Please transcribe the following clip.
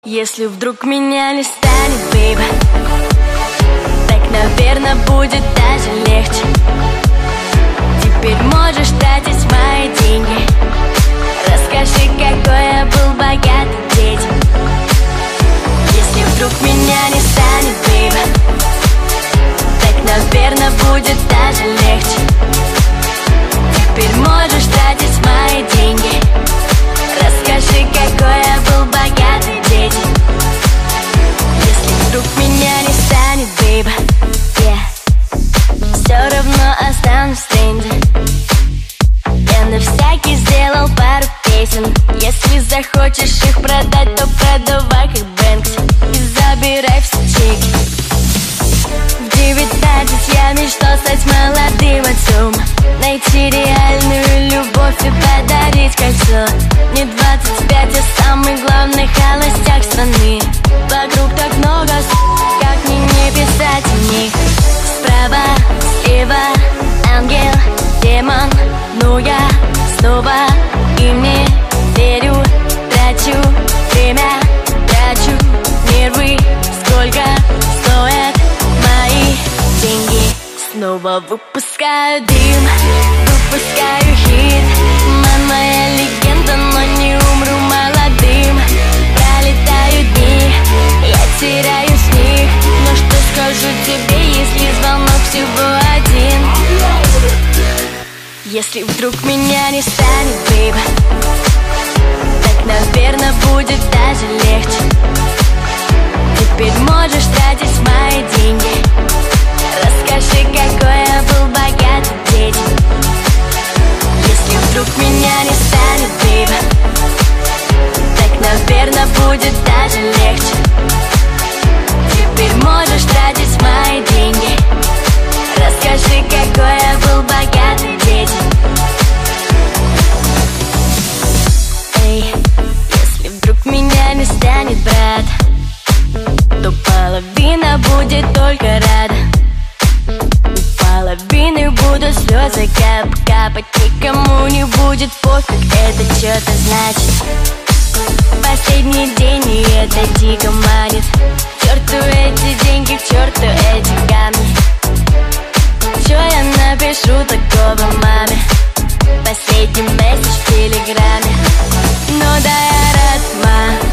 Если вдруг меня не станет, бейба, так, наверное, будет даже легче. Теперь можешь тратить мои деньги. Расскажи, какой я был богатый дядя. Если вдруг меня не станет, бейба, так, наверное, будет даже легче. Теперь можешь тратить мои деньги. Расскажи, какой я был богатый дядя. Если вдруг меня не станет, бейба, все равно останусь в тренде. Я на всякий сделал пару песен. Если захочешь их продать, то продавай как Бэнкси и забирай все чеки. В 19 я мечтал стать молодым отцом, найти реальную любовь и подарить кольцо. Мне 25, я самый главный холостяк страны. Вокруг так много как мне не писать о них. Справа, слева, ангел, демон. Но я снова им не верю. Трачу время, трачу нервы. Сколько стоят мои деньги? Снова выпускаю дым, выпускаю хит. Ман, моя легенда, но не умру молодым. Пролетают дни, я теряюсь в них. Но что скажу тебе, если звонок всего один? Если вдруг меня не станет, бейба, так, наверное, будет даже легче. Теперь можешь тратить мои деньги. Расскажи, какой я был богатый дядя. Если вдруг меня не станет, бейба, так, наверное, будет даже легче. Теперь можешь тратить мои деньги. Расскажи, какой я был богатый дядя. Эй, если вдруг меня не станет, брат, то половина будет только рада. У половины будут слезы капать. Никому не будет пофиг, это что-то значит. Последний день, и это дико манит. К черту эти деньги, к черту эти камни. Что я напишу такого маме? Последний месседж в телеграме. Ну да, я рад, ма.